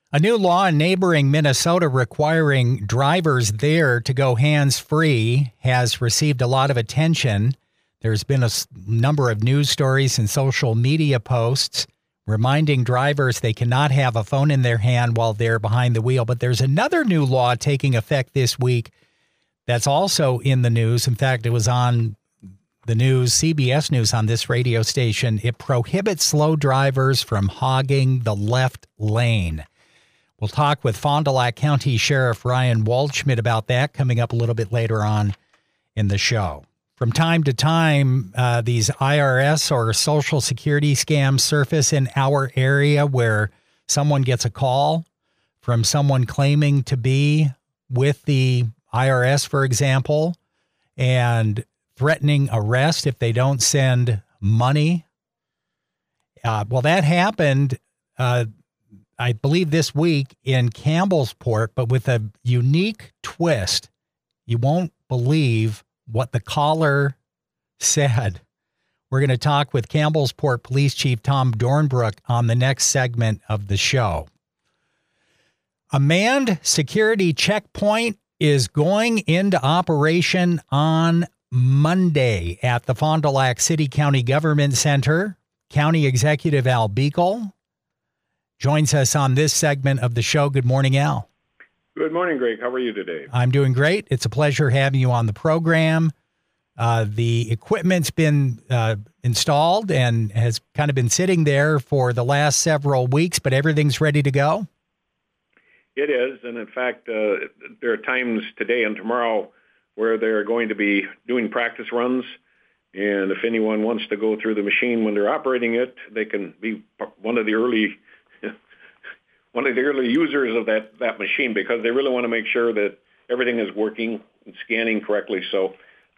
A new law in neighboring Minnesota requiring drivers there to go hands-free has received a lot of attention. There's been a number of news stories and social media posts reminding drivers they cannot have a phone in their hand while they're behind the wheel. But there's another new law taking effect this week that's also in the news. In fact, it was on the news, CBS News on this radio station. It prohibits slow drivers from hogging the left lane. We'll talk with Fond du Lac County Sheriff Ryan Waldschmidt about that coming up a little bit later on in the show. From time to time, these IRS or Social Security scams surface in our area where someone gets a call from someone claiming to be with the IRS, for example, and threatening arrest if they don't send money. Well, that happened I believe this week in Campbellsport, but with a unique twist. You won't believe what the caller said. We're going to talk with Campbellsport Police Chief Tom Dornbrook on the next segment of the show. A manned security checkpoint is going into operation on Monday at the Fond du Lac City County Government Center. County Executive Al Beekle joins us on this segment of the show. Good morning, Al. Good morning, Greg. How are you today? I'm doing great. It's a pleasure having you on the program. The equipment's been installed and has kind of been sitting there for the last several weeks, but everything's ready to go? It is. And in fact, there are times today and tomorrow where they're going to be doing practice runs. And if anyone wants to go through the machine when they're operating it, they can be one of the early users of that machine, because they really want to make sure that everything is working and scanning correctly. So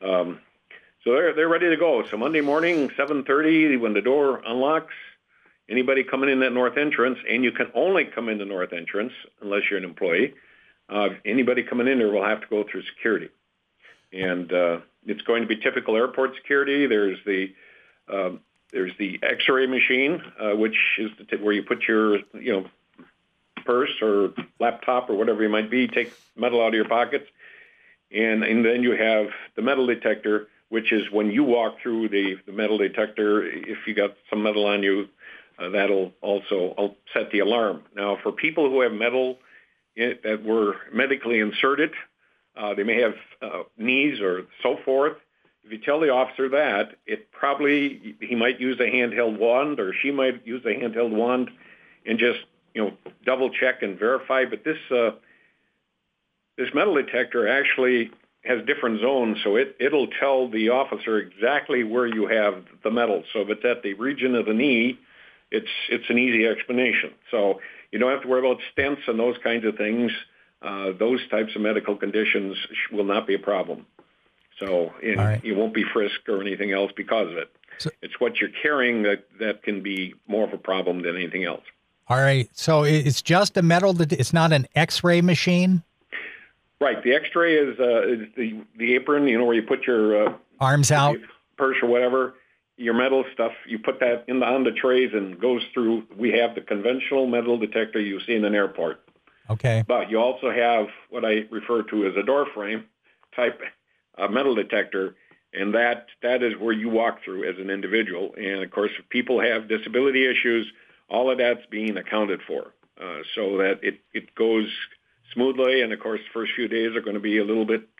they're ready to go. So Monday morning, 7:30, when the door unlocks, anybody coming in that north entrance, and you can only come in the north entrance unless you're an employee, anybody coming in there will have to go through security. And it's going to be typical airport security. There's the X-ray machine, which is where you put your purse or laptop or whatever you might be, take metal out of your pockets, and then you have the metal detector, which is when you walk through the metal detector, if you got some metal on you, that'll also set the alarm. Now, for people who have metal that were medically inserted, they may have knees or so forth. If you tell the officer that, he might use a handheld wand, or she might use a handheld wand and just double check and verify. But this metal detector actually has different zones, so it'll tell the officer exactly where you have the metal. So if it's at the region of the knee, it's an easy explanation. So you don't have to worry about stents and those kinds of things. Those types of medical conditions will not be a problem. So you won't be frisked or anything else because of it. So, it's what you're carrying that can be more of a problem than anything else. All right. So it's just a metal. It's not an X-ray machine? Right. The X-ray is the apron, where you put your arms out, your purse or whatever, your metal stuff. You put that on the trays and goes through. We have the conventional metal detector you see in an airport. Okay. But you also have what I refer to as a door frame type metal detector, and that is where you walk through as an individual. And, of course, if people have disability issues, all of that's being accounted for so that it goes smoothly. And, of course, the first few days are going to be a little bit,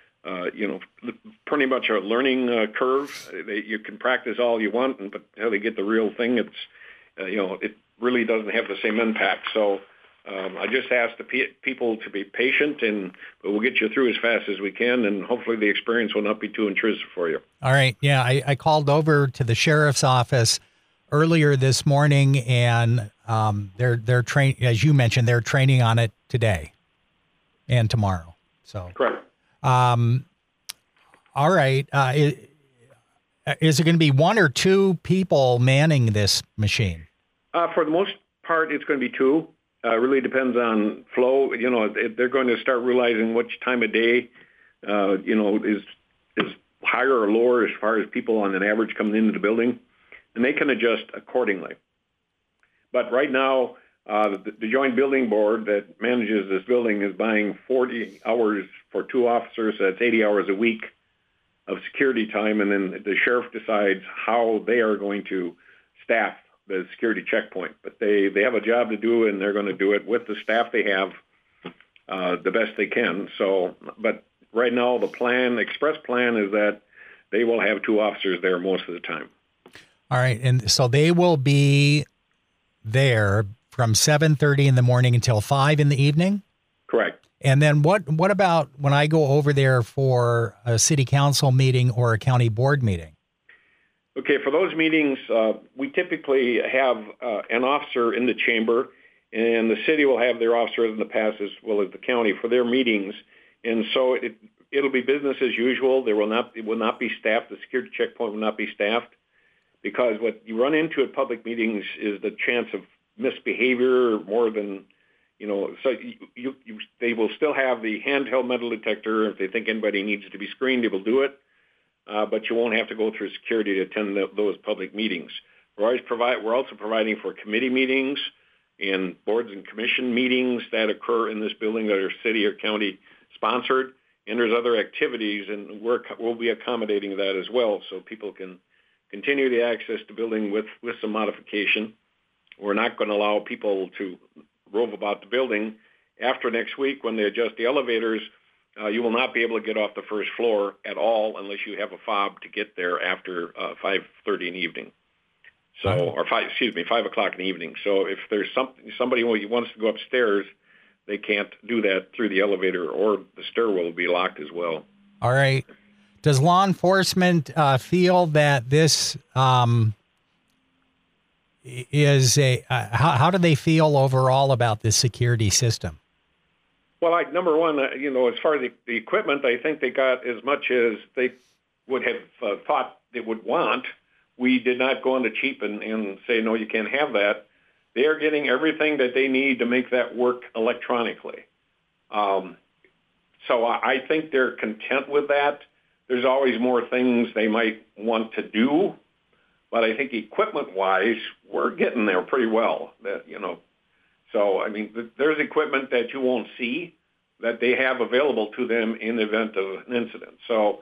pretty much a learning curve. You can practice all you want, but until they get the real thing, it really doesn't have the same impact. So I just ask the people to be patient, but we'll get you through as fast as we can, and hopefully the experience will not be too intrusive for you. All right. Yeah, I called over to the sheriff's office earlier this morning, and they're trained, as you mentioned, they're training on it today and tomorrow. So correct. All right. Is it going to be one or two people manning this machine? For the most part, it's going to be two. Really depends on flow. They're going to start realizing which time of day, is higher or lower as far as people on an average coming into the building, and they can adjust accordingly. But right now, The Joint Building Board that manages this building is buying 40 hours for 2 officers. That's 80 hours a week of security time, and then the sheriff decides how they are going to staff the security checkpoint. But they have a job to do, and they're going to do it with the staff they have the best they can. So, but right now the express plan is that they will have 2 officers there most of the time. All right, and so they will be there from 7:30 in the morning until 5 in the evening? Correct. And then what about when I go over there for a city council meeting or a county board meeting? Okay, for those meetings, we typically have an officer in the chamber, and the city will have their officers in the past as well as the county for their meetings. And so it'll be business as usual. It will not be staffed. The security checkpoint will not be staffed, because what you run into at public meetings is the chance of misbehavior more than, so they will still have the handheld metal detector. If they think anybody needs to be screened, they will do it. But you won't have to go through security to attend those public meetings. We're also providing for committee meetings and boards and commission meetings that occur in this building that are city or county sponsored. And there's other activities, and we'll be accommodating that as well, so people can continue the access to building with some modification. We're not going to allow people to rove about the building. After next week, when they adjust the elevators, you will not be able to get off the first floor at all unless you have a fob to get there after 5:30 in the evening. So, or 5 o'clock in the evening. So if there's somebody who wants to go upstairs, they can't do that through the elevator, or the stairwell will be locked as well. All right. Does law enforcement feel that this is how do they feel overall about this security system? Well, number one, as far as the equipment, I think they got as much as they would have thought they would want. We did not go on the cheap and say, no, you can't have that. They are getting everything that they need to make that work electronically. So I think they're content with that. There's always more things they might want to do, but I think equipment-wise, we're getting there pretty well. So, I mean, there's equipment that you won't see that they have available to them in the event of an incident. So,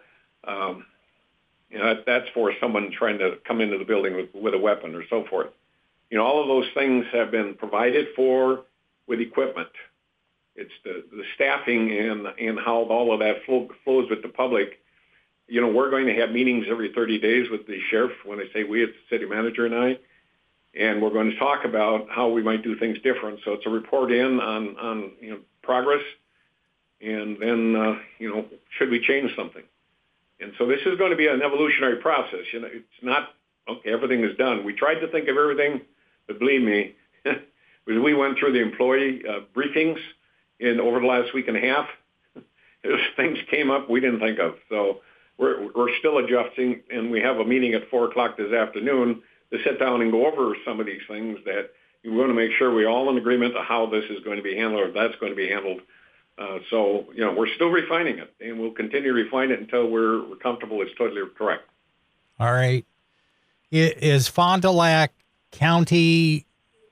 that's for someone trying to come into the building with a weapon or so forth. All of those things have been provided for with equipment. It's the staffing and how all of that flows with the public. We're going to have meetings every 30 days with the sheriff. When I say we, it's the city manager and I. And we're going to talk about how we might do things different. So it's a report in on progress, and then should we change something? And so this is going to be an evolutionary process. It's not okay. Everything is done. We tried to think of everything, but believe me, we went through the employee briefings over the last week and a half. Things came up we didn't think of. So we're still adjusting, and we have a meeting at 4:00 this afternoon to sit down and go over some of these things that we want to make sure we're all in agreement on how this is going to be handled, or that's going to be handled. So we're still refining it, and we'll continue to refine it until we're comfortable it's totally correct. All right. Is Fond du Lac County,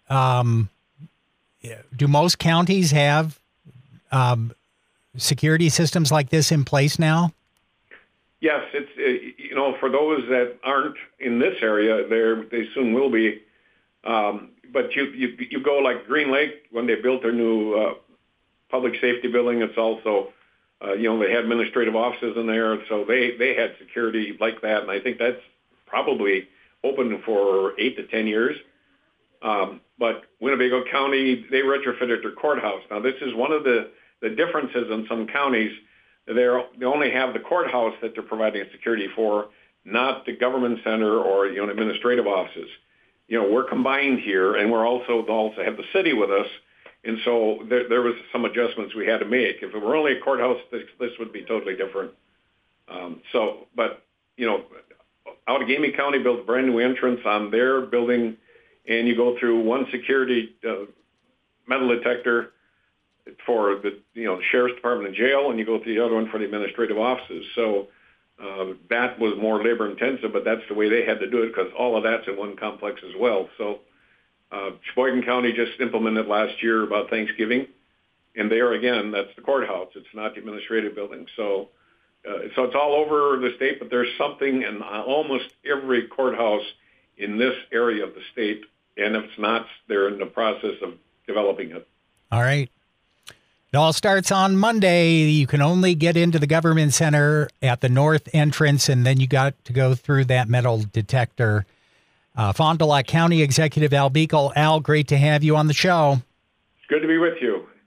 do most counties have security systems like this in place now? Yes, it's for those that aren't in this area, they soon will be. But you go like Green Lake when they built their new public safety building. It's also they had administrative offices in there, so they had security like that, and I think that's probably open for 8 to 10 years. But Winnebago County, they retrofitted their courthouse. Now this is one of the differences in some counties. They only have the courthouse that they're providing security for, not the government center or administrative offices. We're combined here, and we're also have the city with us, and so there was some adjustments we had to make. If it were only a courthouse, this would be totally different. But Outagamie County built a brand new entrance on their building, and you go through one security metal detector for the sheriff's department and jail, and you go to the other one for the administrative offices. So that was more labor intensive, but that's the way they had to do it because all of that's in one complex as well. So Sheboygan County just implemented last year about Thanksgiving, and there again, that's the courthouse. It's not the administrative building. So it's all over the state, but there's something in almost every courthouse in this area of the state, and if it's not, they're in the process of developing it. All right. It all starts on Monday. You can only get into the government center at the north entrance, and then you got to go through that metal detector. Fond du Lac County Executive Al Beekle. Al, great to have you on the show. It's good to be with you.